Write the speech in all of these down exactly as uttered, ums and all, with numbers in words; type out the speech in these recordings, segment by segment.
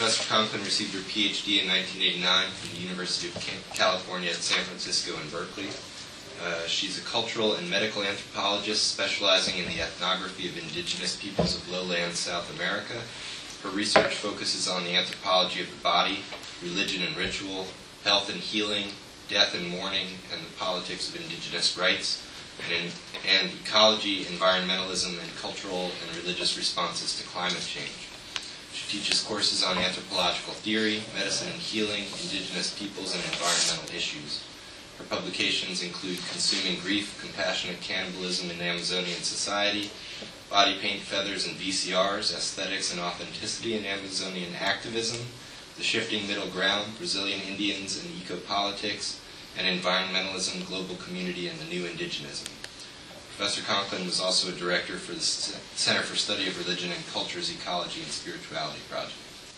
Professor Conklin received her P H D in nineteen eighty-nine from the University of California at San Francisco and Berkeley. Uh, she's a cultural and medical anthropologist specializing in the ethnography of indigenous peoples of lowland South America. Her research focuses on the anthropology of the body, religion and ritual, health and healing, death and mourning, and the politics of indigenous rights, and, in, and ecology, environmentalism, and cultural and religious responses to climate change. She teaches courses on anthropological theory, medicine and healing, indigenous peoples, and environmental issues. Her publications include Consuming Grief, Compassionate Cannibalism in Amazonian Society, Body Paint, Feathers, and V C Rs, Aesthetics and Authenticity in Amazonian Activism, The Shifting Middle Ground, Brazilian Indians and Ecopolitics, and Environmentalism, Global Community, and the New Indigenism. Professor Conklin was also a director for the Center for Study of Religion and Culture's Ecology and Spirituality Project.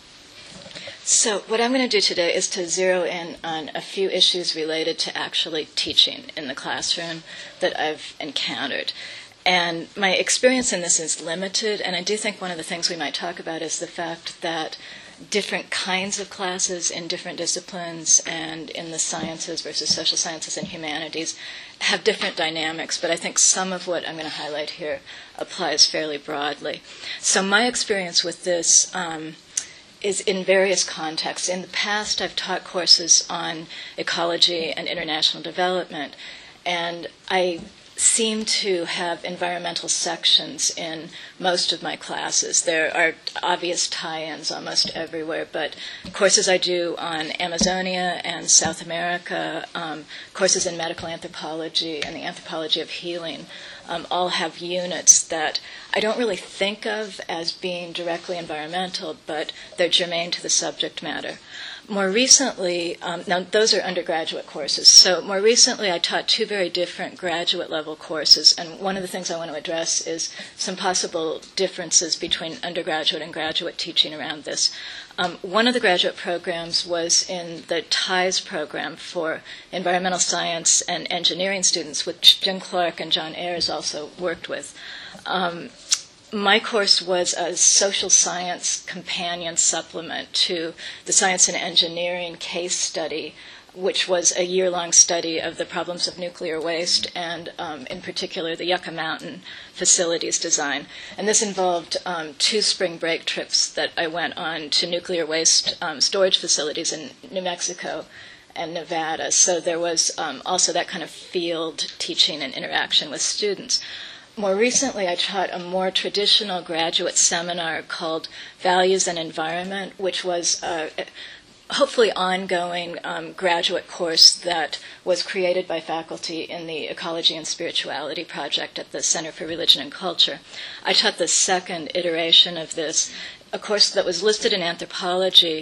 So what I'm going to do today is to zero in on a few issues related to actually teaching in the classroom that I've encountered. And my experience in this is limited, and I do think one of the things we might talk about is the fact that different kinds of classes in different disciplines and in the sciences versus social sciences and humanities have different dynamics, but I think some of what I'm going to highlight here applies fairly broadly. So my experience with this um, is in various contexts. In the past, I've taught courses on ecology and international development, and I seem to have environmental sections in most of my classes. There are obvious tie-ins almost everywhere, but courses I do on Amazonia and South America, um, courses in medical anthropology and the anthropology of healing, um, all have units that I don't really think of as being directly environmental, but they're germane to the subject matter. More recently, um, now those are undergraduate courses, so more recently I taught two very different graduate level courses, and one of the things I want to address is some possible differences between undergraduate and graduate teaching around this. Um, one of the graduate programs was in the TIES program for environmental science and engineering students, which Jim Clark and John Ayers also worked with. Um, My course was a social science companion supplement to the science and engineering case study, which was a year-long study of the problems of nuclear waste and, um, in particular, the Yucca Mountain facilities design. And this involved um, two spring break trips that I went on to nuclear waste um, storage facilities in New Mexico and Nevada. So there was um, also that kind of field teaching and interaction with students. More recently, I taught a more traditional graduate seminar called Values and Environment, which was a hopefully ongoing um, graduate course that was created by faculty in the Ecology and Spirituality Project at the Center for Religion and Culture. I taught the second iteration of this, a course that was listed in anthropology,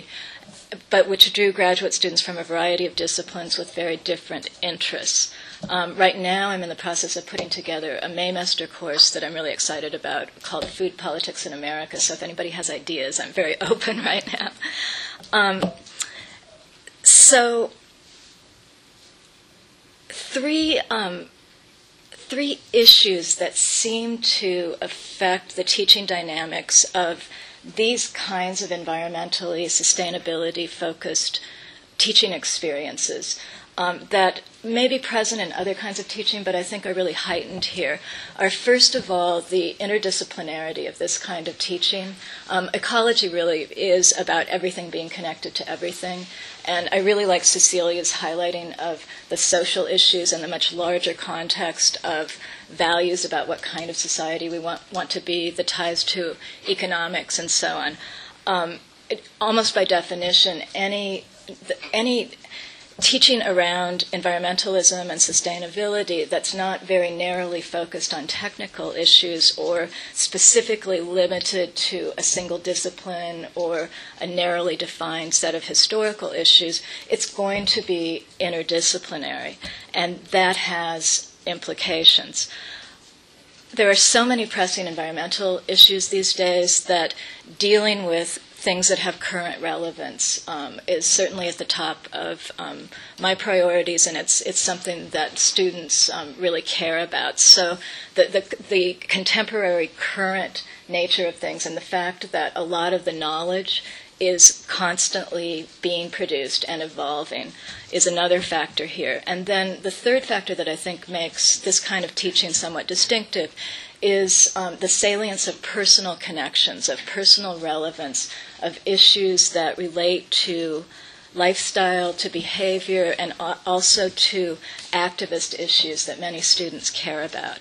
but which drew graduate students from a variety of disciplines with very different interests. Um, right now, I'm in the process of putting together a Maymester course that I'm really excited about called Food Politics in America. So if anybody has ideas, I'm very open right now. Um, so three, um, three issues that seem to affect the teaching dynamics of these kinds of environmentally, sustainability-focused teaching experiences um, that may be present in other kinds of teaching, but I think are really heightened here, are first of all the interdisciplinarity of this kind of teaching. Um, ecology really is about everything being connected to everything, and I really like Cecilia's highlighting of the social issues and the much larger context of values about what kind of society we want, want to be, the ties to economics and so on. Um, it, almost by definition, any any teaching around environmentalism and sustainability that's not very narrowly focused on technical issues or specifically limited to a single discipline or a narrowly defined set of historical issues, it's going to be interdisciplinary, and that has implications. There are so many pressing environmental issues these days that dealing with things that have current relevance um, is certainly at the top of um, my priorities, and it's it's something that students um, really care about. So the, the the contemporary current nature of things and the fact that a lot of the knowledge is constantly being produced and evolving is another factor here. And then the third factor that I think makes this kind of teaching somewhat distinctive is um, the salience of personal connections, of personal relevance, of issues that relate to lifestyle, to behavior, and also to activist issues that many students care about.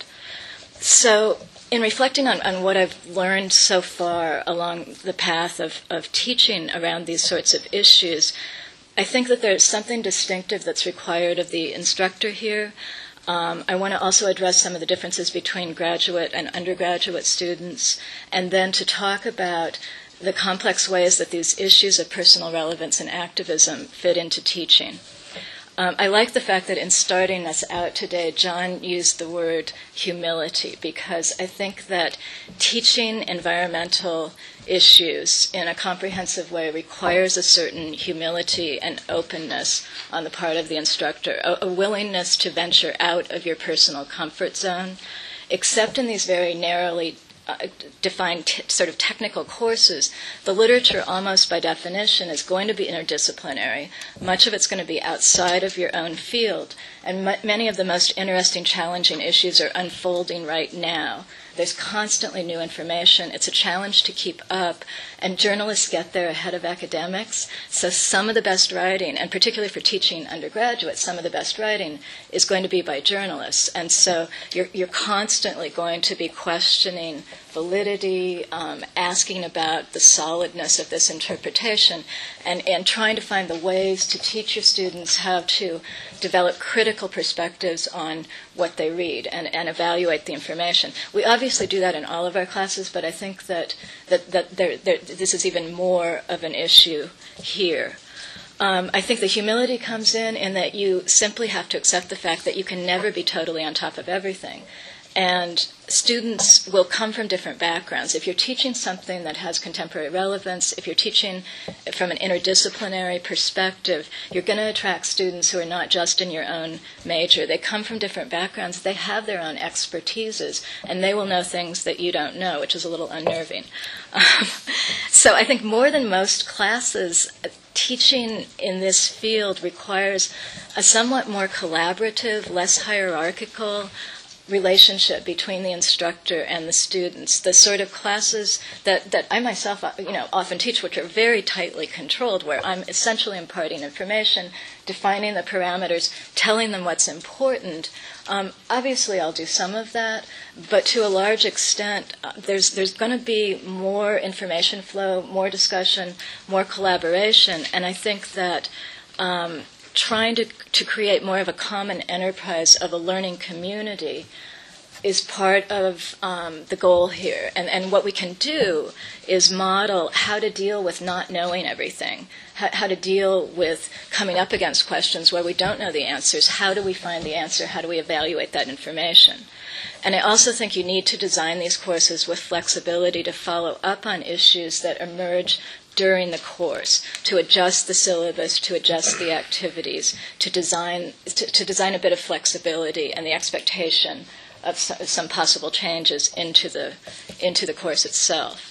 So in reflecting on, on what I've learned so far along the path of, of teaching around these sorts of issues, I think that there's something distinctive that's required of the instructor here. Um, I want to also address some of the differences between graduate and undergraduate students, and then to talk about the complex ways that these issues of personal relevance and activism fit into teaching. Um, I like the fact that in starting us out today, John used the word humility, because I think that teaching environmental issues in a comprehensive way requires a certain humility and openness on the part of the instructor, a, a willingness to venture out of your personal comfort zone, except in these very narrowly Uh, defined t- sort of technical courses. The literature, almost by definition, is going to be interdisciplinary. Much of it's going to be outside of your own field, and m- many of the most interesting, challenging issues are unfolding right now. There's constantly new information. It's a challenge to keep up, and journalists get there ahead of academics. So some of the best writing, and particularly for teaching undergraduates, some of the best writing is going to be by journalists. And so you're, you're constantly going to be questioning validity, um, asking about the solidness of this interpretation, and, and trying to find the ways to teach your students how to develop critical perspectives on what they read and, and evaluate the information. We obviously do that in all of our classes, but I think that, that, that there, there, this is even more of an issue here. Um, I think the humility comes in in that you simply have to accept the fact that you can never be totally on top of everything. And students will come from different backgrounds. If you're teaching something that has contemporary relevance, if you're teaching from an interdisciplinary perspective, you're going to attract students who are not just in your own major. They come from different backgrounds. They have their own expertises, and they will know things that you don't know, which is a little unnerving. Um, so I think more than most classes, teaching in this field requires a somewhat more collaborative, less hierarchical relationship between the instructor and the students. The sort of classes that, that I myself, you know, often teach, which are very tightly controlled, where I'm essentially imparting information, defining the parameters, telling them what's important. Um, obviously, I'll do some of that, but to a large extent, uh, there's there's going to be more information flow, more discussion, more collaboration, and I think that Um, trying to, to create more of a common enterprise of a learning community is part of um, the goal here. And, and what we can do is model how to deal with not knowing everything, how, how to deal with coming up against questions where we don't know the answers. How do we find the answer? How do we evaluate that information? And I also think you need to design these courses with flexibility to follow up on issues that emerge during the course, to adjust the syllabus, to adjust the activities, to design to, to design a bit of flexibility and the expectation of some, some possible changes into the into the course itself.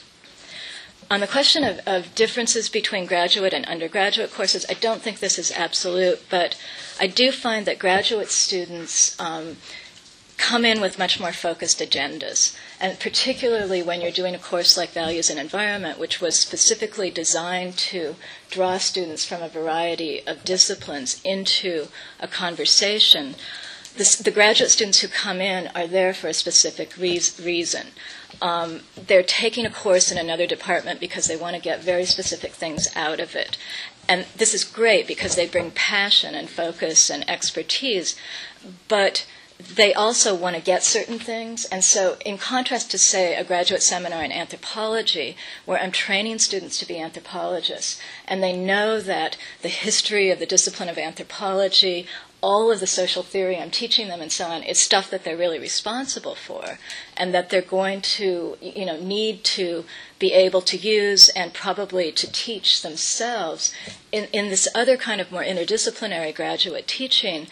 On the question of, of differences between graduate and undergraduate courses, I don't think this is absolute, but I do find that graduate students um, come in with much more focused agendas. And particularly when you're doing a course like Values and Environment, which was specifically designed to draw students from a variety of disciplines into a conversation, this, the graduate students who come in are there for a specific re- reason. Um, they're taking a course in another department because they want to get very specific things out of it. And this is great because they bring passion and focus and expertise, but they also want to get certain things. And so in contrast to, say, a graduate seminar in anthropology, where I'm training students to be anthropologists, and they know that the history of the discipline of anthropology, all of the social theory I'm teaching them and so on, is stuff that they're really responsible for, and that they're going to, you know, need to be able to use and probably to teach themselves. In, in this other kind of more interdisciplinary graduate teaching,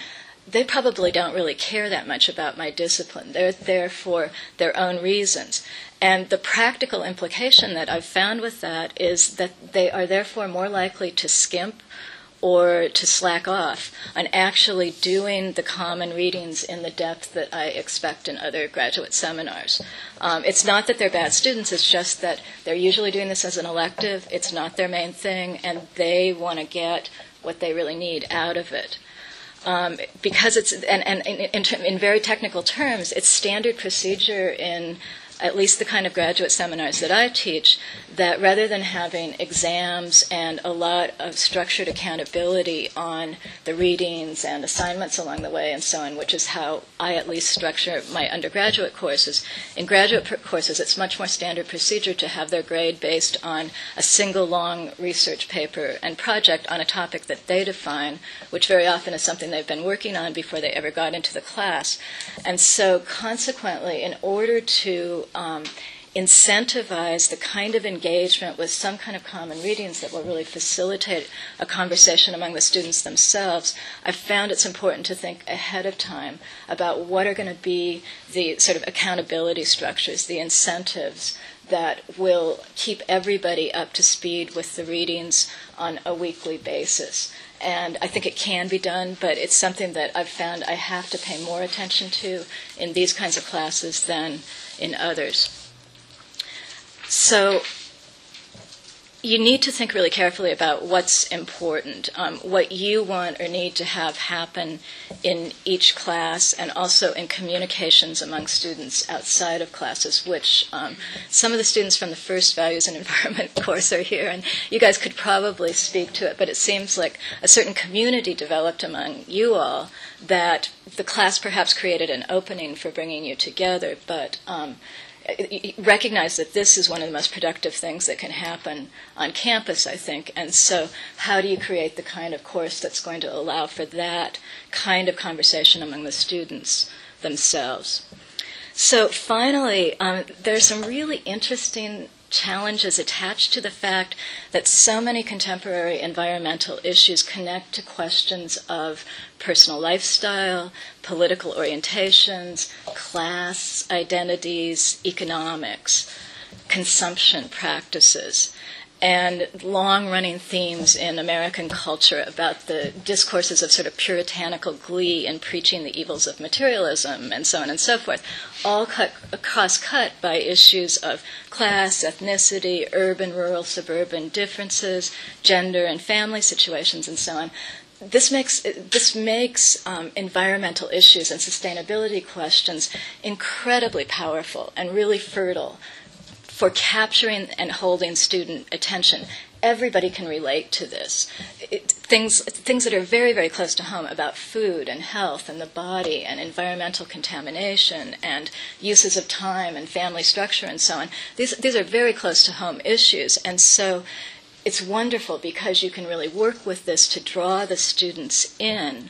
they probably don't really care that much about my discipline. They're there for their own reasons. And the practical implication that I've found with that is that they are therefore more likely to skimp or to slack off on actually doing the common readings in the depth that I expect in other graduate seminars. Um, it's not that they're bad students, it's just that they're usually doing this as an elective, it's not their main thing, and they want to get what they really need out of it. Um, because it's, and, and in, in, in very technical terms, it's standard procedure in at least the kind of graduate seminars that I teach, that rather than having exams and a lot of structured accountability on the readings and assignments along the way and so on, which is how I at least structure my undergraduate courses, in graduate pr- courses it's much more standard procedure to have their grade based on a single long research paper and project on a topic that they define, which very often is something they've been working on before they ever got into the class. And so consequently, in order to Um, incentivize the kind of engagement with some kind of common readings that will really facilitate a conversation among the students themselves, I've found it's important to think ahead of time about what are going to be the sort of accountability structures, the incentives that will keep everybody up to speed with the readings on a weekly basis. And I think it can be done, but it's something that I've found I have to pay more attention to in these kinds of classes than in others. So you need to think really carefully about what's important, um, what you want or need to have happen in each class, and also in communications among students outside of classes, which um, some of the students from the first Values and Environment course are here, and you guys could probably speak to it, but it seems like a certain community developed among you all that the class perhaps created an opening for bringing you together, but um, recognize that this is one of the most productive things that can happen on campus, I think. And so how do you create the kind of course that's going to allow for that kind of conversation among the students themselves? So finally, um, there's some really interesting challenges attached to the fact that so many contemporary environmental issues connect to questions of personal lifestyle, political orientations, class identities, economics, consumption practices, and long-running themes in American culture about the discourses of sort of puritanical glee in preaching the evils of materialism and so on and so forth, all cut, cross-cut by issues of class, ethnicity, urban, rural, suburban differences, gender and family situations, and so on. This makes this makes um, environmental issues and sustainability questions incredibly powerful and really fertile for capturing and holding student attention. Everybody can relate to this. It, things things that are very, very close to home about food and health and the body and environmental contamination and uses of time and family structure and so on. These these are very close to home issues, and so it's wonderful because you can really work with this to draw the students in.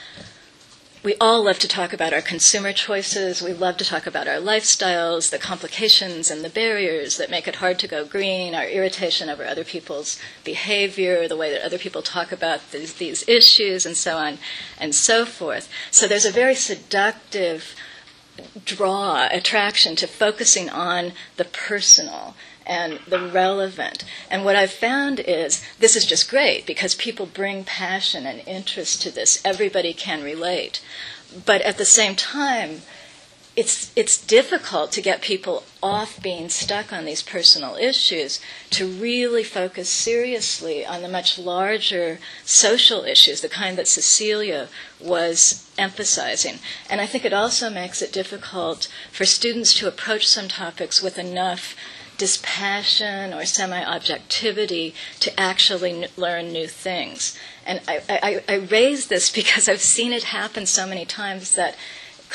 We all love to talk about our consumer choices. We love to talk about our lifestyles, the complications and the barriers that make it hard to go green, our irritation over other people's behavior, the way that other people talk about these, these issues, and so on and so forth. So there's a very seductive draw, attraction to focusing on the personal and the relevant. And what I've found is this is just great because people bring passion and interest to this. Everybody can relate. But at the same time, it's it's difficult to get people off being stuck on these personal issues to really focus seriously on the much larger social issues, the kind that Cecilia was emphasizing. And I think it also makes it difficult for students to approach some topics with enough dispassion or semi-objectivity to actually n- learn new things. And I, I, I raise this because I've seen it happen so many times that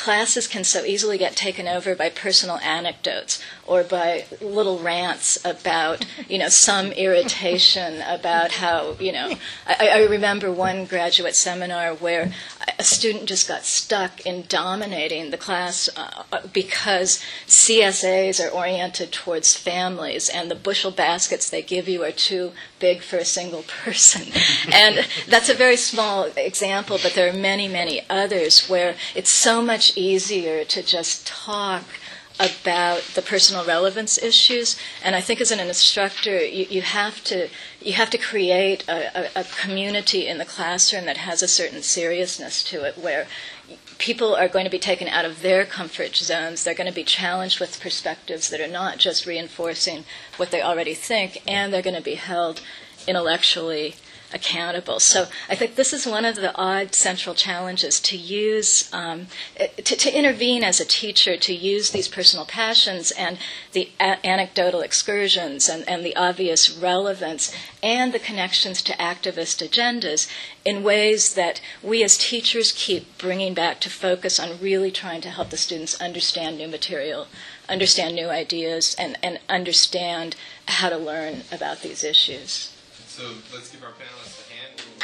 classes can so easily get taken over by personal anecdotes or by little rants about, you know, some irritation about how, you know, I, I remember one graduate seminar where a student just got stuck in dominating the class uh, because C S As are oriented towards families and the bushel baskets they give you are too big for a single person. And that's a very small example, but there are many, many others where it's so much easier to just talk about the personal relevance issues. And I think as an instructor, you, you have to you have to create a, a, a community in the classroom that has a certain seriousness to it, where people are going to be taken out of their comfort zones. They're going to be challenged with perspectives that are not just reinforcing what they already think, and they're going to be held intellectually accountable. So I think this is one of the odd central challenges, to use, um, to, to intervene as a teacher, to use these personal passions and the a- anecdotal excursions and, and the obvious relevance and the connections to activist agendas in ways that we as teachers keep bringing back to focus on really trying to help the students understand new material, understand new ideas, and, and understand how to learn about these issues. So let's give our panelists a hand.